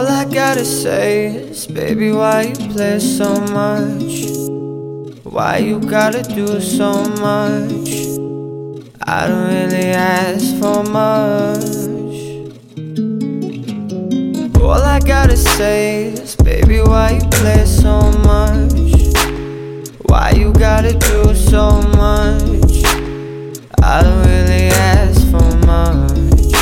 All I gotta say is, baby, why you play so much? Why you gotta do so much? I don't really ask for much. All I gotta say is, baby, why you play so much? Why you gotta do so much? I don't really ask for much.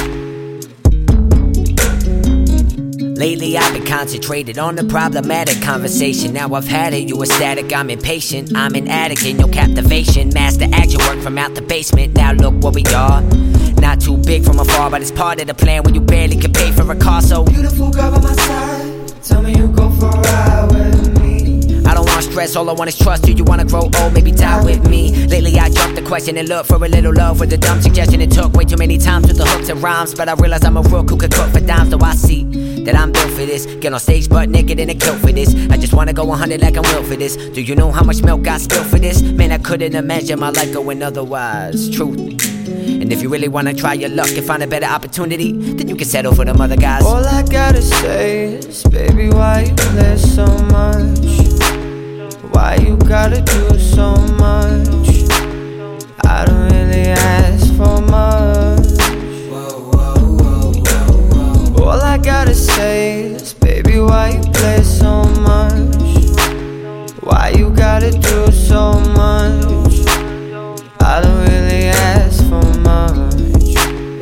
Lately I've been concentrated on the problematic conversation. Now I've had it, you ecstatic, I'm impatient. I'm an addict in your captivation. Master action work from out the basement. Now look where we are. Not too big from afar, but it's part of the plan when you barely can pay for a car. So beautiful girl by my side, tell me you go for a ride with me. I don't want stress, all I want is trust. Do you wanna grow old, maybe die with me? Lately I jumped the question and looked for a little love with a dumb suggestion. It took way too many times with the hooks and rhymes, but I realize I'm a rook who could cook for dimes. Though I see that I'm built for this. Get on stage butt naked in a kilt for this. I just wanna go 100 like I'm built for this. Do you know how much milk I spilled for this? Man, I couldn't imagine my life going otherwise. Truth. And if you really wanna try your luck and find a better opportunity, then you can settle for them other guys. All I gotta say is, baby, why you play so much? Why you gotta do so much? I don't really ask for much. All I gotta say is, baby, why you play so much? Why you gotta do so much? I don't really ask for much.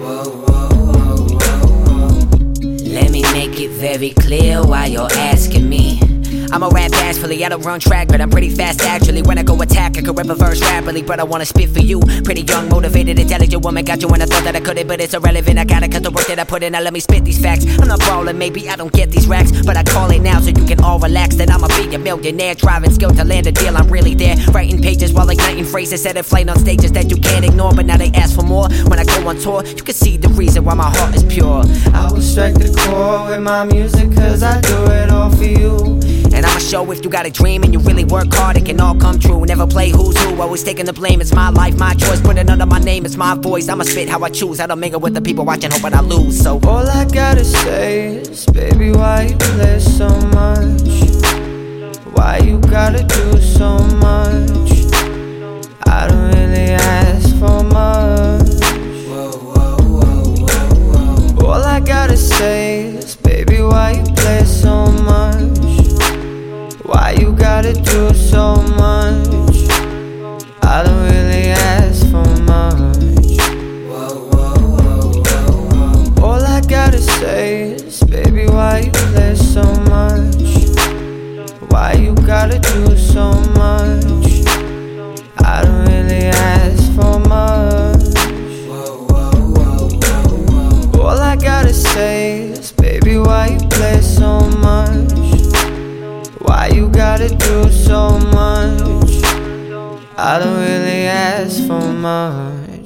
Let me make it very clear why you're asking me. I'm a rap bashfully, I don't run track, but I'm pretty fast actually. When I go attack, I can rip a verse rapidly, but I wanna spit for you. Pretty young, motivated, intelligent woman, got you when I thought that I couldn't, but it's irrelevant. I gotta cut the work that I put in, now let me spit these facts. I'm not ballin', maybe I don't get these racks, but I call it now so you can all relax. That I'ma be a millionaire, driving skill to land a deal, I'm really there. Writing pages while igniting phrases, set it flight on stages that you can't ignore, but now they ask for more. When I go on tour, you can see the reason why my heart is pure. I will strike the chord with my music, cause I do it all for you. And I'ma show if you got a dream and you really work hard, it can all come true. Never play who's who, always taking the blame. It's my life, my choice, put it under my name, it's my voice. I'ma spit how I choose, I don't mingle with the people watching, hoping I lose. So all I gotta say is, baby, why you play so much? Why you gotta do so much? I don't really ask for much. All I gotta say is, baby, why you play so much? Why you gotta do so much? I don't really ask for much. All I gotta say is, baby, why you play so much? Why you gotta do so much? I don't really ask for much. All I gotta say is, baby, why you play so much? Why you gotta do so much? I don't really ask for much.